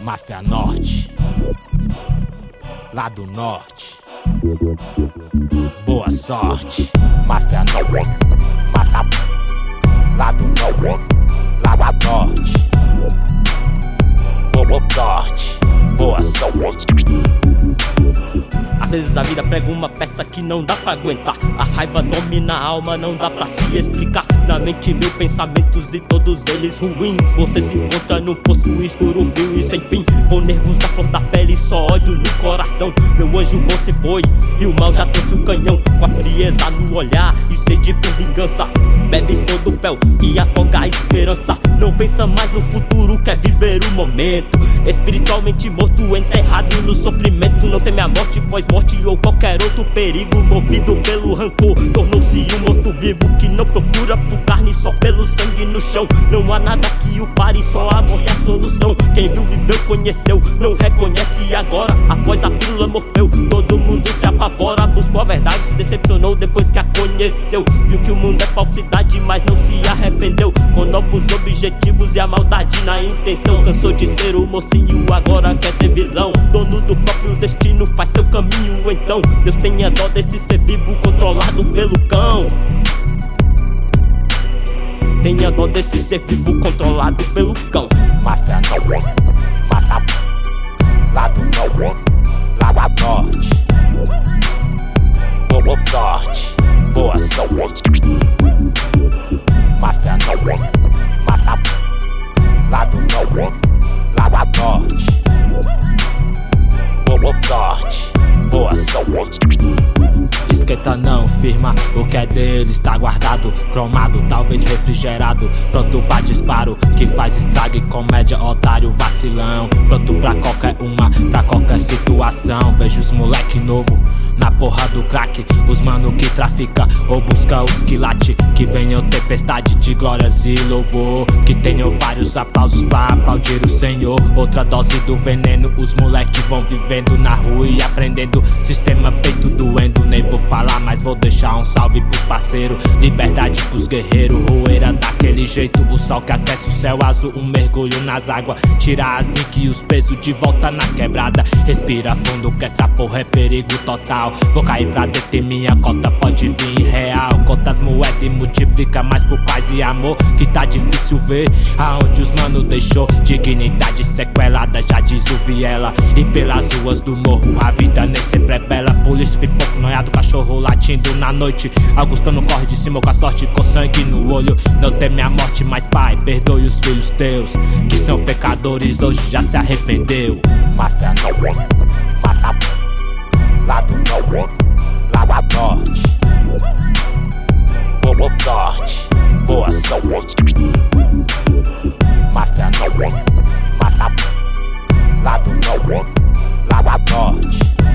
Máfia Norte, lá do norte. Boa sorte, Máfia Norte, mata lá do norte, lá do norte. Boa sorte, boa sorte. Às vezes a vida prega uma peça que não dá pra aguentar. A raiva domina a alma, não dá pra se explicar. Na mente mil pensamentos e todos eles ruins. Você se encontra num poço escuro, frio e sem fim, com nervos à flor da pele e só ódio no coração. Meu anjo bom se foi e o mal já trouxe o canhão, com a frieza no olhar e sede por vingança. Bebe todo o fel e afoga a esperança. Não pensa mais no futuro, quer viver o momento. Espiritualmente morto, enterrado no sofrimento. Não teme a morte, pós-morte ou qualquer outro perigo. Movido pelo rancor, tornou-se um morto-vivo que não procura por carne, só pelo sangue no chão. Não há nada que o pare, só a morte é a solução. Quem viu, viveu, conheceu, não reconhece agora. Após a pílula morfeu, todo mundo se apavora. Buscou a verdade, se decepcionou depois que a conheceu. Viu que o mundo é falsidade, mas não se arrependeu. Com novos objetivos e a maldade na intenção. Cansou de ser o mocinho, agora quer ser vilão. Dono do próprio destino, faz seu caminho então. Deus tenha dó desse ser vivo controlado pelo cão. Tenha dó desse ser vivo controlado pelo cão. Máfia Norte, mata lá do norte, lá do norte. Boa sorte, boa sorte. Máfia Norte, mata lá do norte, lá do norte. Boa sorte, boa sorte. Esquenta não, firma, o que é dele está guardado, cromado, talvez refrigerado, pronto pra disparo, que faz estrago e comédia, otário, vacilão. Pronto pra qualquer uma, pra qualquer situação. Vejo os moleque novo na porra do crack, os mano que trafica ou busca os quilate. Que venham tempestade de glórias e louvor, que tenham vários aplausos pra aplaudir o Senhor. Outra dose do veneno, os moleque vão vivendo na rua e aprendendo. Sistema peito doendo, nem vou falar, mas vou deixar um salve pros parceiros. Liberdade pros guerreiros, roeira daquele jeito. O sol que aquece o céu azul, um mergulho nas águas. Tira a zica e os pesos de volta na quebrada. Respira fundo que essa porra é perigo total. Vou cair pra deter minha cota, pode vir real. Conta as moedas e multiplica mais por paz e amor, que tá difícil ver aonde os mano deixou. Dignidade sequelada, já diz o Viela. E pelas ruas do morro a vida nem sempre é bela. Polícia, pipoco, noiado, cachorro latindo na noite. Augustano corre de cima com a sorte, com sangue no olho. Não teme a morte, mas pai, perdoe os filhos teus, que são pecadores, hoje já se arrependeu. Máfia Norte, mata lá do norte, lá do norte. Boa sorte, boa sorte. Máfia Norte, mata lá do norte, lá do norte.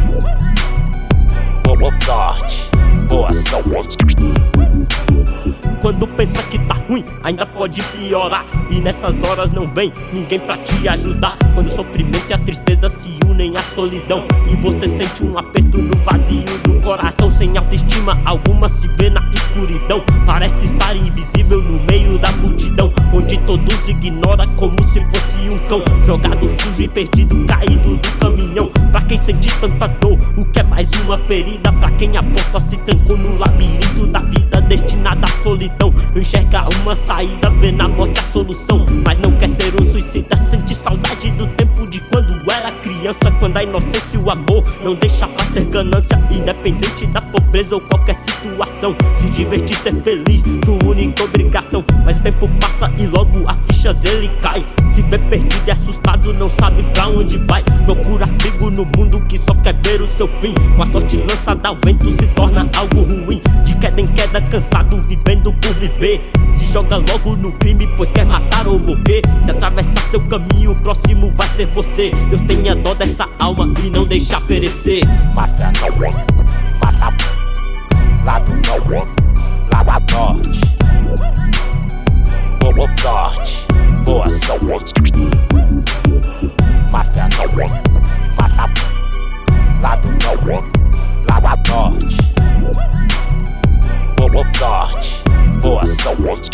Boa sorte, boa sorte. Quando pensa que tá ruim, ainda pode piorar. E nessas horas não vem ninguém pra te ajudar. Quando o sofrimento e a tristeza se unem à solidão, e você sente um aperto no vazio do coração. Sem autoestima alguma, se vê na escuridão. Parece estar invisível no meio da multidão, onde todos ignoram como se fosse um cão. Jogado sujo e perdido, caído do caminhão. Pra quem sente tanta dor, o que é mais uma ferida? Pra quem a porta se trancou no labirinto da vida, destinada à solidão. Não enxerga uma saída, vê na morte a solução, mas não quer ser um suicida. Sente saudade do tempo de quando era criança, quando a inocência e o amor não deixa pra ter ganância. Independente da pobreza ou qualquer situação, se divertir, ser feliz, sua única obrigação. Mas o tempo passa e logo a ficha dele cai. Se vê perdido e assustado, não sabe pra onde vai. Procura abrigo no mundo que só quer ver o seu fim. Com a sorte lançada ao vento se torna algo ruim. De queda em queda, cansado, vivendo por viver. Se joga logo no crime, pois quer matar ou morrer. Se atravessar seu caminho, o próximo vai ser você. Deus tenha dó dessa alma e não deixa perecer. Máfia Norte, mata lá do norte, lá do norte. Boa sorte, boa sorte. Máfia Norte, mata lá do norte, lá do norte. Boa sorte, boa sorte.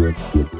velho.